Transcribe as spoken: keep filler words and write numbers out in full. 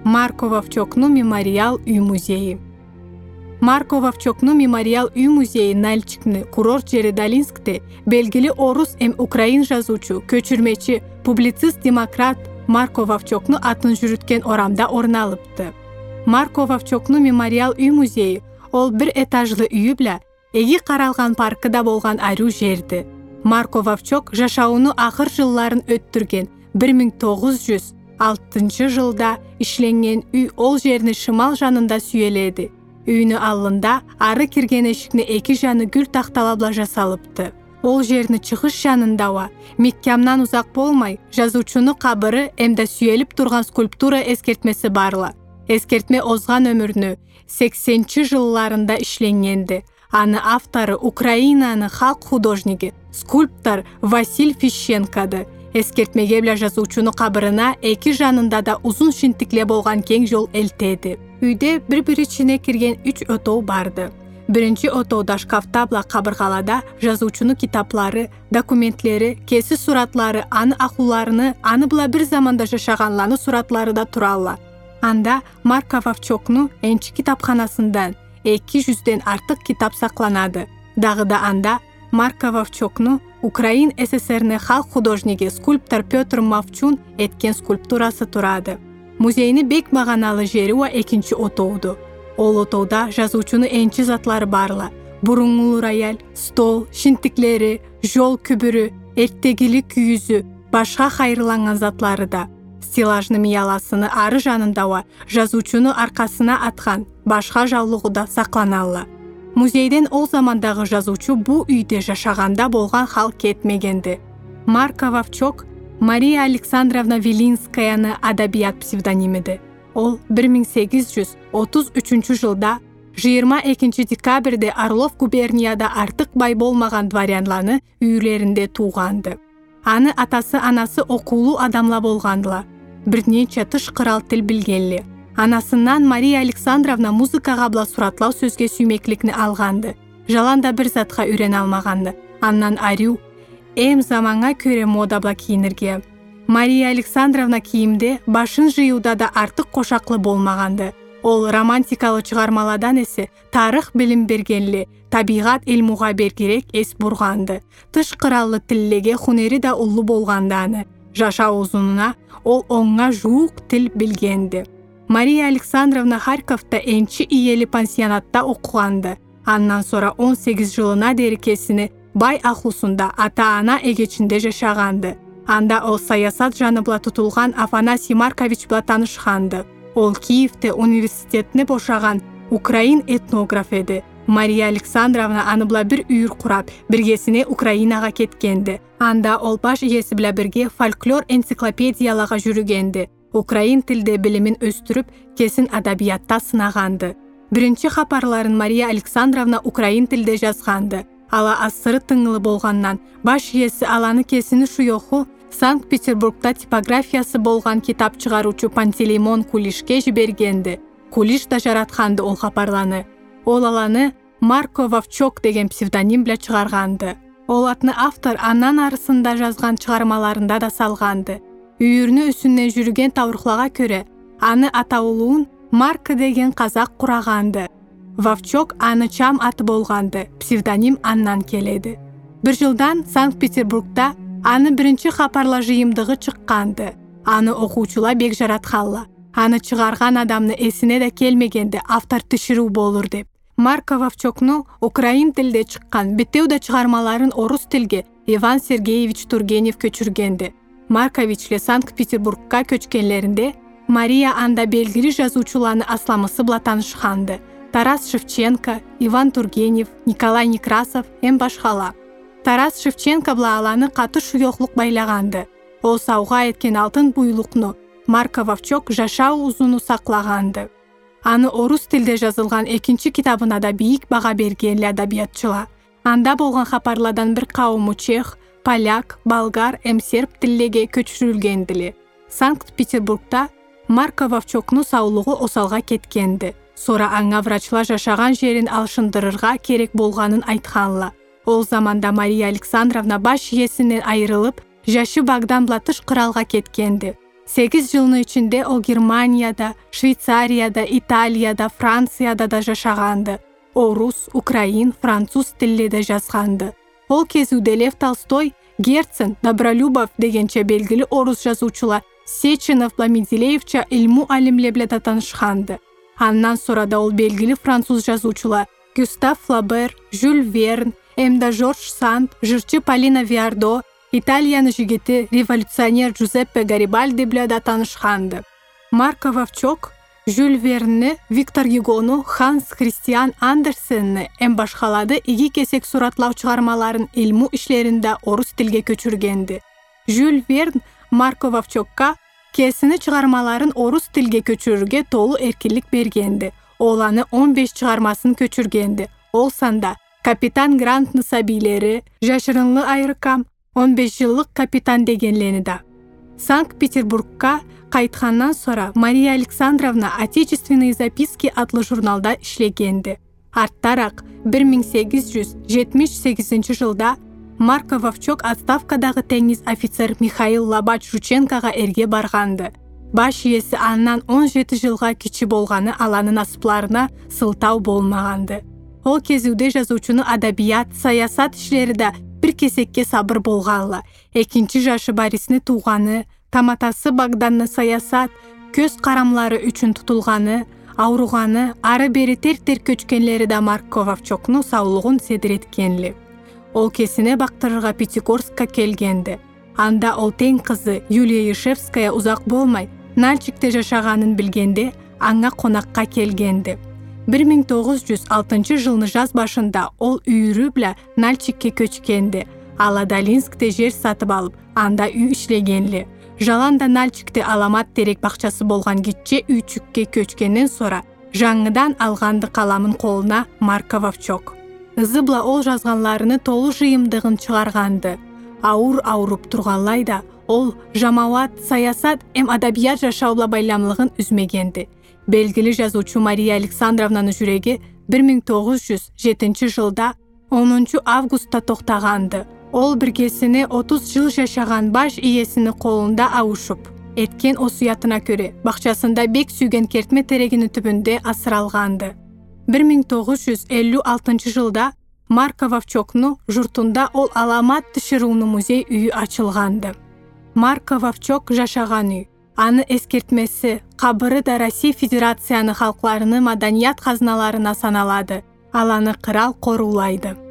Марко Вовчокну мемориал үй-музейі. Марко Вовчокну мемориал үй-музейі Нальчикны курорт жери Долинскте белгили орус эм украин жазуучу, көчүрмечи, публицист, демократ Марко Вовчокну атын жүрүткөн орамда орун алыпты. Марко Вовчокну мемориал үй-музейі ол бир этажлы үйү биле эги каралган паркыда болгон айруу жерди. Марко Вовчок жашауну акыр жылларын өттүрген бир миң тогуз жүз алтынчы жылда ишленген үй ол жерни шымал жанында сүйеледи. Үйүнүн алында ары кирген эшикне эки жаны гүл такталабла жасалыпты. Ол жерни чыгыш жанындава Меккямнан узак болмай жазуучунун кабыры эмде сүйелип турган скульптура эскертмеси барла. Эскертме озган өмүрүнө сексенинчи жылларында ишленгенди. Аны автору Украинанын халк художниги, скульптор Василь Фищенкоды. Эскертмеге биле жазуучунун кабырына эки жанында да узун шинтикле болгон кең жол элтеди. Үйдө бири-бири ичине кирген үч отоо барды. Биринчи отоодо шкафта бла кабыргалада жазуучунун китаплары, документтери, кеси суратлары, аны акууларыны, аны бла бир заманда жашаганларны суратлары да туралла. Анда Марко Вовчокну энчи китапканасындан эки жүздөн артык китап сакланады. Дагы да анда Марко Вовчокну Украин СССРнын халк художниги, скульптор Петр Мовчун эткен скульптурасы турады. Музейни бек баганалы жери ва экинчи отоодо. Ол отоодо жазуучунун энчи затлары барла. Буруңулуу рояль, стол, шинтиклери, жол күбүрү, эртегили күйүзү, башка кайрыланган затлары да. Стеллажны мияласыны ары жанында ва жазуучунун аркасына аткан башка жаулугу да сакланалла. Музейден ол замандагы жазуучу бу үйдө жашаганда болгон хал кетмегенди. Марко Вовчок Мария Александровна Вилинскаяны адабият псевдонимиди. Ол бир миң сегиз жүз отуз үчүнчү жылда жыйырма экинчи декабрде Орлов губернияда артык бай болмаган дворянларны үйлөрүндө тууганды. Аны атасы анасы окуулуу адамла болгандыла. Бир нече тыш кырал тил билгенли. Анасынан Мария Александровна музыкага бла суратлау сөзгө сүймекликни алганды. Жаланда бир затка үйрөнө алмаганды. Андан арю эм заманга көрө мода бла кийинирге. Мария Александровна кийимде башын жыюуда да артык кошаклы болмаганды. Ол романтикалуу чыгармалардан эсе тарых билим бергенли, табигат илмуга бергерек эс бурганды. Тыш кыраллы тиллеге хунери да улуу болганданы. Жашоо узунуна ол онга жуук тил билгенди. Мария Александровна Харьковда энчи иели пансионатта окуганды. Андан sonra он сегиз жылына дерекесини бай ахусунда ата-ана эгечинде жашаганды. Анда ол саясат жаныбла тутулган Афанасий Маркович бла таанышканды. Ол Киевде университетни бошаган украин этнограф эди. Мария Александровна аны бла бир үйүр курап, биргесине Украинага кеткенди. Анда ол баш ийеси биле бирге фольклор энциклопедияларга жүрүгенди. Украин тилде билимин өстүрүп, кесин адабиятта сынаганды. Биринчи капарларын Мария Александровна украин тилде жазганды. Ала асыры тыңылы болгандан баш ийеси аланы кесини шуйоху Санкт-Петербургда типографиясы болгон китап чыгаруучу Пантелеймон Кулишке жибергенди. Кулиш да жаратканды ол капарланы. Ол аланы Марко Вовчок деген псевдоним биле чыгарганды. Ол атны автор андан арысында жазган чыгармаларында да салганды. Үйүрүнү үсүнөн жүрген тавырклага көрө, аны атаулуун Марко деген казак кураганды. Вовчок аны чам аты болганды, псевдоним андан келеди. Бир жылдан Санкт-Петербургда аны биринчи капарла жыйымдыгы чыкканды. Аны окуучулар бек жаратканла. Аны чыгарган адамны эсине да келмегенде автор түшүрүү болур деп. Марко Вовчокну украин тилде чыккан беттеуде чыгармаларын орус тилге Иван Сергеевич Тургенев көчүргенди. Марковичле Санкт-Петербургга көчкөнлөрүндө Мария анда белгили жазуучуларны асламысы бла таанышканды. Тарас Шевченко, Иван Тургенев, Николай Некрасов эм башкала. Тарас Шевченко бла аланы каты шуйоклук байлаганды. Ол сауга эткен алтын буйлукну Марко Вовчок жашоо узуну саклаганды. Аны орус тилде жазылган экинчи китабына да бийик бага бергенли адабиятчылар. Анда болгон капарлардан бир кауму чех, поляк, болгар, эм серб тилеге көчүрүлгендили. Санкт-Петербургда Марко Вовчокну саулугу осалга кеткенди. Сора аңа врачлар жашаган жерин алышындырырга керек болганын айтканла. Ол заманда Мария Александровна баш ийесинен айрылып, жашы багдан бла тыш кыралга кеткенди. сегиз жылдын ичинде ол Германияда, Швейцарияда, Италияда, Францияда да жашаганды. Орус, украин, француз тилинде жазганды. Ол кезүүдө Лев Толстой, Герцен, Добролюбов дегенче белгили орус жазуучулар Сеченов, Менделеевча илму алимлер менен таанышканды. Андан sonra да ол белгили француз жазуучулар Гюстав Флабер, Жюль Верн, эмда Жорж Санд, жырчы Полина Виардо, Италиянын жигити революционер Джузеппе Гарибальди менен да таанышканды. Марко Вовчок Жюль Вернни, Виктор Гюгону, Ханс Христиан Андерсенни эм башкаларды иги кесек суратлау чыгармаларын илму ишлеринде орус тилге көчүргенди. Жюль Верн Марко Вовчокко кесини чыгармаларын орус тилге көчүрүүгө толуу эркиндик бергенди. Ол аны он беш чыгармасын көчүргенди. Ол санда Капитан Грантны сабийлери, Жашырынлы айрыкам, он беш жылдык капитан дегенлени да. Санкт-Петербургка кайткандан sonra Мария Александровна «Отечественные записки» атлы журналда иштегенди. Арттараак бир миң сегиз жүз жетимиш сегизинчи жылда Марко Вовчок отставкадагы теңиз офицер Михаил Лобач-Жученкого эрге барганды. Баш ээси андан он жети жылга кичи болганы аланын асыпларына сылтау болмаганды. Ол кезүүдө жазуучунун адабият, саясат иштери да бир кесекке сабыр болгонла. Экинчи жашы Борисни тууганы, таматасы Богданны саясат, көз карамлары үчүн тутулганы, ауруганы, ары бери тер-тер көчкөнлери да Марко Вовчокну саулугун седиреткенли. Ол кесине бактырырга Пятигорскка келгенди. Анда ол тең кызы Юлия Ишевская узак болмай Нальчикте жашаганын билгенде аңа конакка келгенди. бир миң тогуз жүз алтынчы жылдын жаз башында ол үйүрү менен Нальчикке көчкенди. Ал Адалинскте жер сатып алып, анда үй иштегенли. Жаланда Нальчикте аламат терек бакчасы болгон кичи үйчүккө көчкөндөн sonra жаңыдан алганды каламын колуна Марко Вовчок. Ызыбла ол жазганларыны толуу жыйымдыгын чыгарганды. Ауыр ауруп турганлайда ол жамаат, саясат эм адабият жашаула байламлыгын үзмөгенди. Белгили жазуучу Мария Александровнанын жүрөги бир миң тогуз жүз жетинчи жылда онунчу августта токтаганды. Ол биргесине отуз жыл жашаган баш ээсини колунда абушуп, эткен осуятына көрө бакчасында бек сүйгөн кертме терегинин түбүндө асыралганды. бир миң тогуз жүз элүү алтынчы жылда Марко Вовчокну журтунда ол аламат тышыруунун музей үйү ачылганды. Марко Вовчок жашаган үй, аны эскертмеси, кабыры да Россия Федерациянын халкларынын маданият казыналарына саналады. Ал аны кырал корулайды.